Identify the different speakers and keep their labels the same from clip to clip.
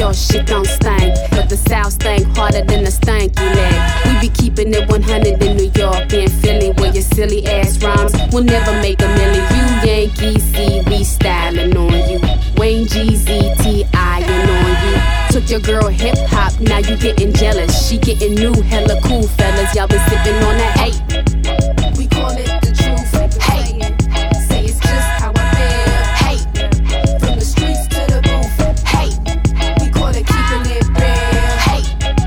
Speaker 1: your shit don't stink, but the South stink harder than a stanky leg. We be keeping it 100 in New York and Philly, where your silly ass rhymes will never make a million. You Yankees see we styling on you. Wayne GZTIing on you. Took your girl hip hop, now you getting jealous. She getting new, hella cool fellas. Y'all been sipping on that hate. We call it the truth. Hey, say it's just how I feel. Hey, from the streets to the booth. Hey, we call it keeping it real. Hey,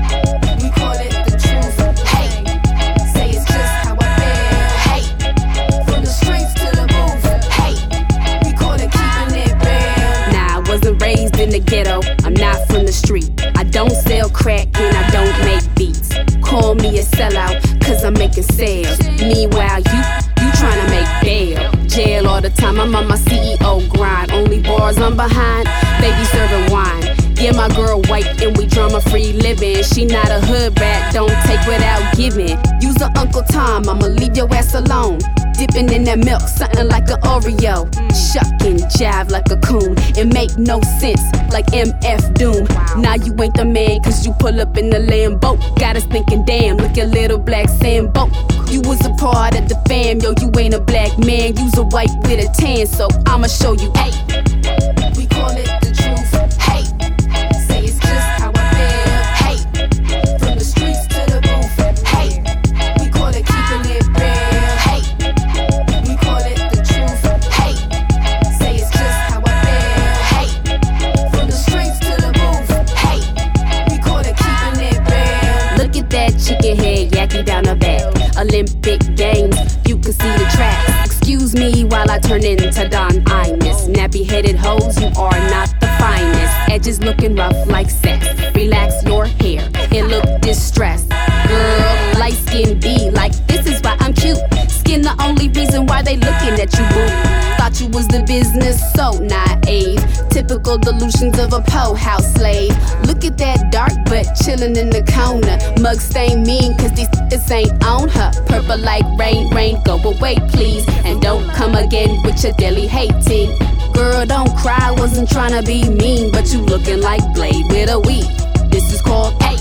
Speaker 1: we call it the truth. Hey, say it's just how I feel. Hey, from the streets to the booth. Hey, we call it keeping it real. Nah, I wasn't raised in the ghetto. I'm not from the street. I don't sell crack and I don't make beats. Call me a sellout, cause I'm making sales. Meanwhile, you tryna make bail. Jail all the time, I'm on my CEO grind. Only bars I'm behind, baby serving wine. Yeah, my girl white and we drama-free living. She not a hood rat, don't take without giving. Use her Uncle Tom, I'ma leave your ass alone. Dipping in that milk, something like an Oreo. Shuck and jive like a coon. It make no sense, like MF Doom. Now you ain't the man, cause you pull up in the Lambo. Got us thinking, damn, look at little black Sambo. You was a part of the fam, yo, you ain't a black man. You's a white with a tan, so I'ma show you, hey. We call it the truth, hey. Say it's just how I feel, hey. From the streets to the booth, hey. We call it keeping it real, hey. We call it the truth, hey. Say it's just how I feel, hey. From the streets to the booth, hey. We call it keeping it real. Look at that chicken head yaki down her back. Olympic Games, you can see the tracks. Excuse me while I turn into Don Imus. Nappy-headed hoes, you are not the finest. Edges looking rough like sex. Relax your hair, it look distressed. Girl, light skin B, like this is why I'm cute. Skin the only reason why they looking at you, boo. Thought you was the business, so naive. Typical delusions of a po house slave. Look at that dark butt chillin' in the corner. Mug stain mean, cause these ain't on her. Purple like rain, go away please. And don't come again with your daily hating. Girl, don't cry, wasn't tryna be mean, but you looking like Blade with a weed. This is called, hey.